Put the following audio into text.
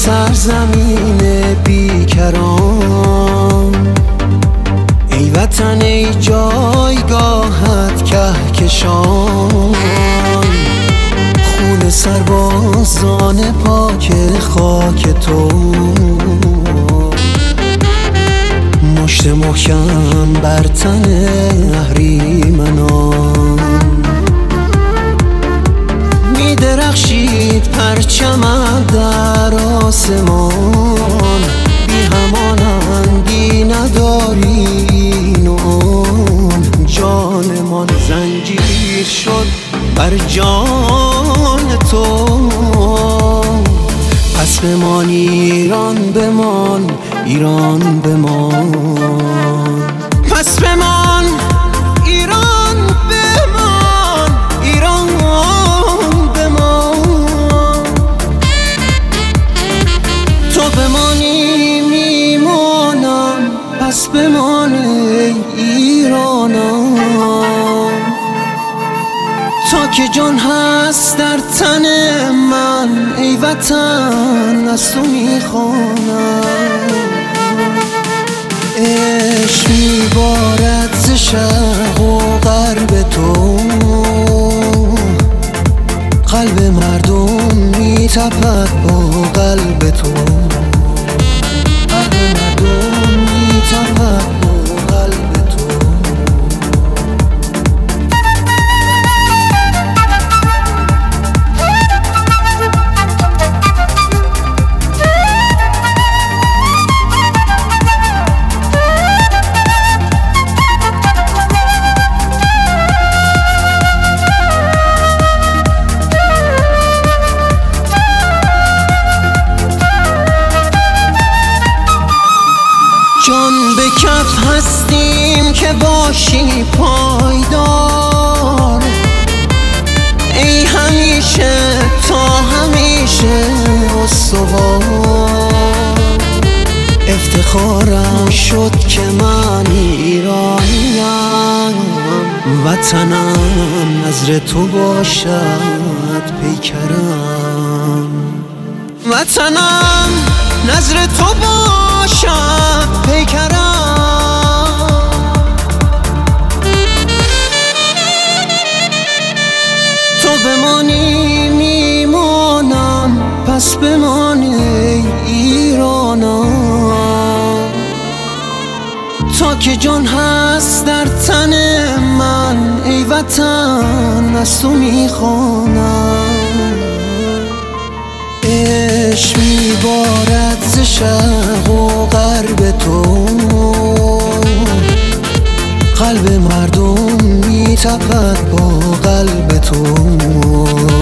سرزمین بیکران، ای وطن ای جایگاهت کهکشان. خون سربازان پاک خاک تو، مشت محکم بر تن اهریمنان. می درخشید پرچمت در آسمان، بی همانندی نداری نون. جانمان زنجیر شد بر جان تو، پس بمان ایران بمان، ایران بمان. پس بمان ایران بمان، ایران بمان. تو بمانی میمانم، پس بمان ای ایرانم. تا که جان هست در تن من، ای وطن از تو میخوانم. عشق میبارد ز شرق و غرب تو، قلب مردم میتپد با قلب تو. قلب مردم میتپد با قلب تو. جان به کف هستیم که باشی پایدار، ای همیشه تا همیشه استوار. افتخارم شد که من ایرانیم، وطنم نظر تو باشد پیکرم. وطنم نظر تو باشد پیکرم. تو بمانی میمانم، پس بمانی ای ایرانم. تا که جان هست در تن من، ای وطن از تو میخوانم. عشق میبارد ز شرق و غرب تو، قلب مردم میتپد با قلب تو.